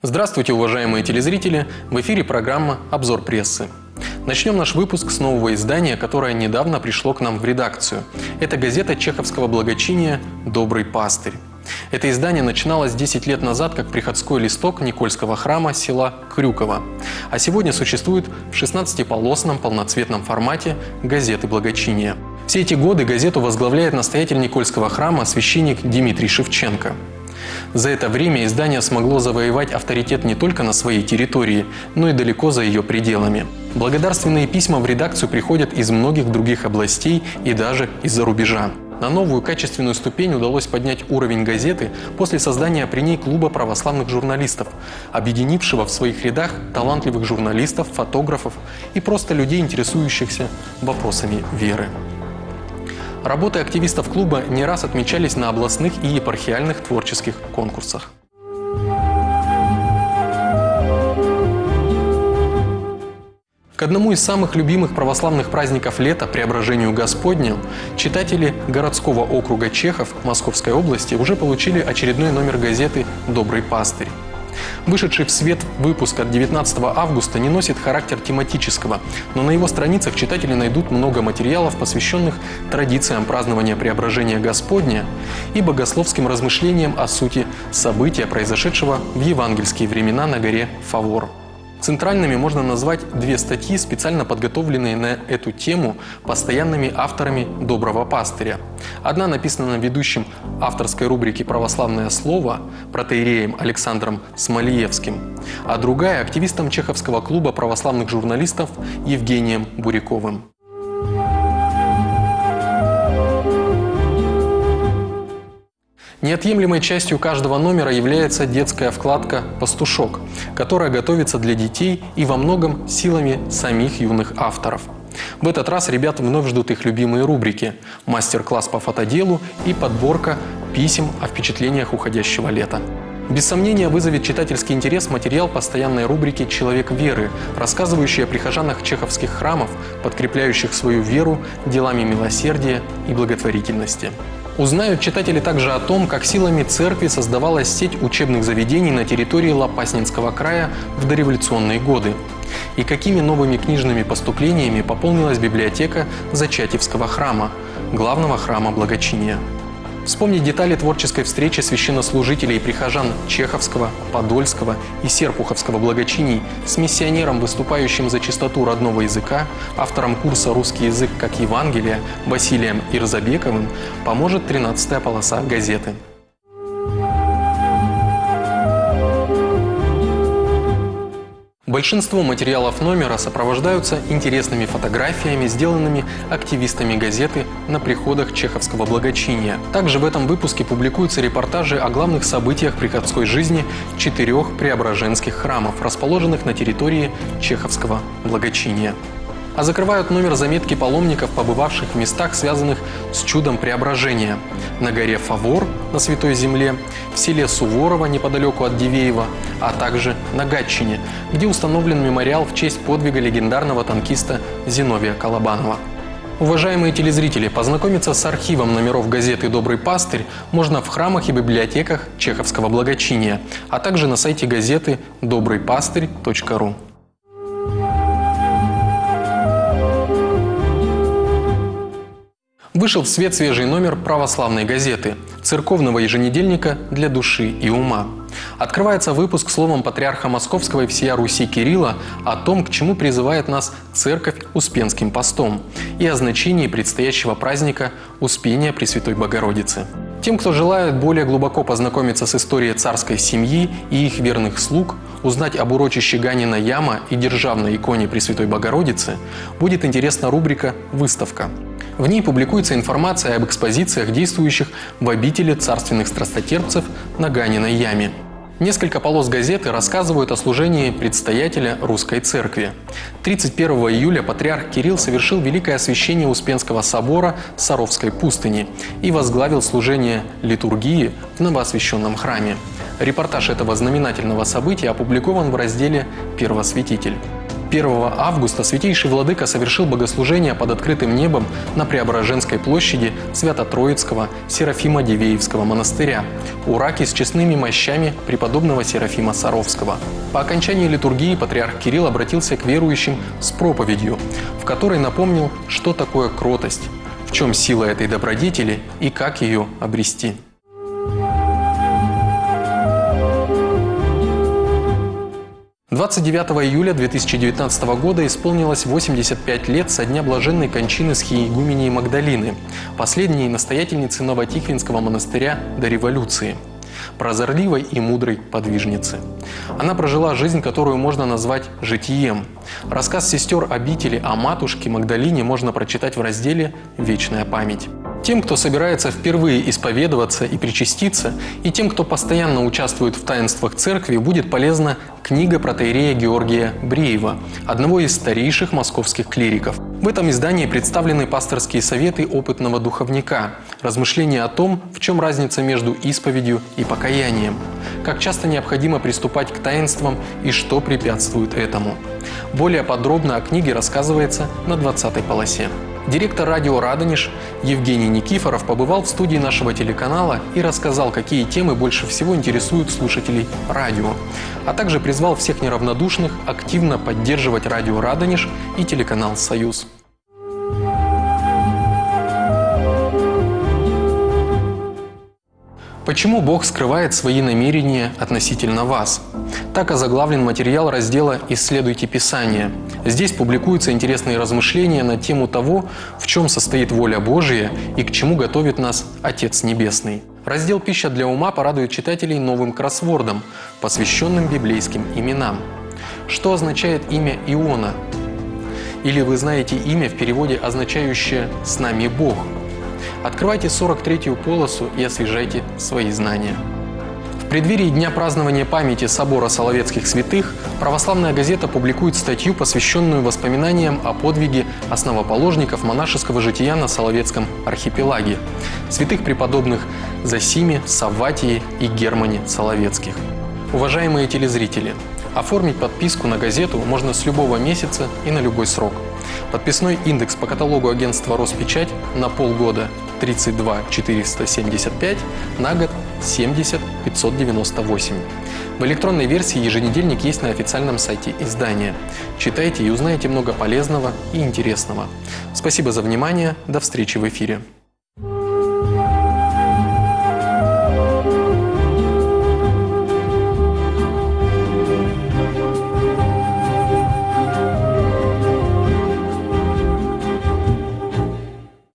Здравствуйте, уважаемые телезрители! В эфире программа «Обзор прессы». Начнем наш выпуск с нового издания, которое недавно пришло к нам в редакцию. Это газета чеховского благочиния «Добрый пастырь». Это издание начиналось 10 лет назад как приходской листок Никольского храма села Крюково, а сегодня существует в 16-полосном полноцветном формате газеты благочиния. Все эти годы газету возглавляет настоятель Никольского храма священник Дмитрий Шевченко. За это время издание смогло завоевать авторитет не только на своей территории, но и далеко за ее пределами. Благодарственные письма в редакцию приходят из многих других областей и даже из-за рубежа. На новую качественную ступень удалось поднять уровень газеты после создания при ней клуба православных журналистов, объединившего в своих рядах талантливых журналистов, фотографов и просто людей, интересующихся вопросами веры. Работы активистов клуба не раз отмечались на областных и епархиальных творческих конкурсах. К одному из самых любимых православных праздников лета, Преображению Господню, читатели городского округа Чехов Московской области уже получили очередной номер газеты «Добрый пастырь». Вышедший в свет выпуск от 19 августа не носит характер тематического, но на его страницах читатели найдут много материалов, посвященных традициям празднования Преображения Господня и богословским размышлениям о сути события, произошедшего в евангельские времена на горе Фавор. Центральными можно назвать две статьи, специально подготовленные на эту тему постоянными авторами «Доброго пастыря». Одна написана ведущим авторской рубрики «Православное слово» протоиереем Александром Смолиевским, а другая – активистом Чеховского клуба православных журналистов Евгением Буряковым. Неотъемлемой частью каждого номера является детская вкладка «Пастушок», которая готовится для детей и во многом силами самих юных авторов. В этот раз ребят вновь ждут их любимые рубрики «Мастер-класс по фотоделу» и подборка писем о впечатлениях уходящего лета. Без сомнения вызовет читательский интерес материал постоянной рубрики «Человек веры», рассказывающий о прихожанах чеховских храмов, подкрепляющих свою веру делами милосердия и благотворительности. Узнают читатели также о том, как силами церкви создавалась сеть учебных заведений на территории Лопаснинского края в дореволюционные годы, и какими новыми книжными поступлениями пополнилась библиотека Зачатьевского храма, главного храма благочиния. Вспомнить детали творческой встречи священнослужителей и прихожан Чеховского, Подольского и Серпуховского благочиний с миссионером, выступающим за чистоту родного языка, автором курса «Русский язык как Евангелие» Василием Ирзабековым, поможет 13-я полоса газеты. Большинство материалов номера сопровождаются интересными фотографиями, сделанными активистами газеты на приходах чеховского благочиния. Также в этом выпуске публикуются репортажи о главных событиях приходской жизни 4 преображенских храмов, расположенных на территории чеховского благочиния. А закрывают номер заметки паломников, побывавших в местах, связанных с чудом преображения. На горе Фавор, на Святой Земле, в селе Суворово, неподалеку от Дивеева, а также на Гатчине, где установлен мемориал в честь подвига легендарного танкиста Зиновия Колобанова. Уважаемые телезрители, познакомиться с архивом номеров газеты «Добрый пастырь» можно в храмах и библиотеках чеховского благочиния, а также на сайте газеты добрыйпастырь.ру. Вышел в свет свежий номер православной газеты, церковного еженедельника для души и ума. Открывается выпуск словом патриарха Московского и всея Руси Кирилла о том, к чему призывает нас Церковь Успенским постом, и о значении предстоящего праздника Успения Пресвятой Богородицы. Тем, кто желает более глубоко познакомиться с историей царской семьи и их верных слуг, узнать об урочище Ганина Яма и державной иконе Пресвятой Богородицы, будет интересна рубрика «Выставка». В ней публикуется информация об экспозициях, действующих в обители царственных страстотерпцев на Ганиной Яме. Несколько полос газеты рассказывают о служении предстоятеля Русской Церкви. 31 июля патриарх Кирилл совершил великое освящение Успенского собора Саровской пустыни и возглавил служение литургии в новоосвященном храме. Репортаж этого знаменательного события опубликован в разделе «Первосвятитель». 1 августа святейший владыка совершил богослужение под открытым небом на Преображенской площади Свято-Троицкого Серафима-Дивеевского монастыря у раки с честными мощами преподобного Серафима Саровского. По окончании литургии патриарх Кирилл обратился к верующим с проповедью, в которой напомнил, что такое кротость, в чем сила этой добродетели и как ее обрести. – 29 июля 2019 года исполнилось 85 лет со дня блаженной кончины схиегумении Магдалины, последней настоятельницы Новотихвинского монастыря до революции, прозорливой и мудрой подвижницы. Она прожила жизнь, которую можно назвать житием. Рассказ сестер обители о матушке Магдалине можно прочитать в разделе «Вечная память». Тем, кто собирается впервые исповедоваться и причаститься, и тем, кто постоянно участвует в таинствах церкви, будет полезна книга протоиерея Георгия Бреева, одного из старейших московских клириков. В этом издании представлены пасторские советы опытного духовника, размышления о том, в чем разница между исповедью и покаянием, как часто необходимо приступать к таинствам и что препятствует этому. Более подробно о книге рассказывается на 20-й полосе. Директор радио «Радонеж» Евгений Никифоров побывал в студии нашего телеканала и рассказал, какие темы больше всего интересуют слушателей радио, а также призвал всех неравнодушных активно поддерживать радио «Радонеж» и телеканал «Союз». Почему Бог скрывает свои намерения относительно вас? Так озаглавлен материал раздела «Исследуйте Писание». Здесь публикуются интересные размышления на тему того, в чем состоит воля Божия и к чему готовит нас Отец Небесный. Раздел «Пища для ума» порадует читателей новым кроссвордом, посвященным библейским именам. Что означает имя Иона? Или вы знаете имя в переводе, означающее «с нами Бог»? Открывайте 43-ю полосу и освежайте свои знания. В преддверии Дня празднования памяти Собора Соловецких святых православная газета публикует статью, посвященную воспоминаниям о подвиге основоположников монашеского жития на Соловецком архипелаге, святых преподобных Зосиме, Савватии и Германе Соловецких. Уважаемые телезрители, оформить подписку на газету можно с любого месяца и на любой срок. Подписной индекс по каталогу агентства «Роспечать» на полгода 32 475, на год 70 598. В электронной версии еженедельник есть на официальном сайте издания. Читайте и узнаете много полезного и интересного. Спасибо за внимание. До встречи в эфире.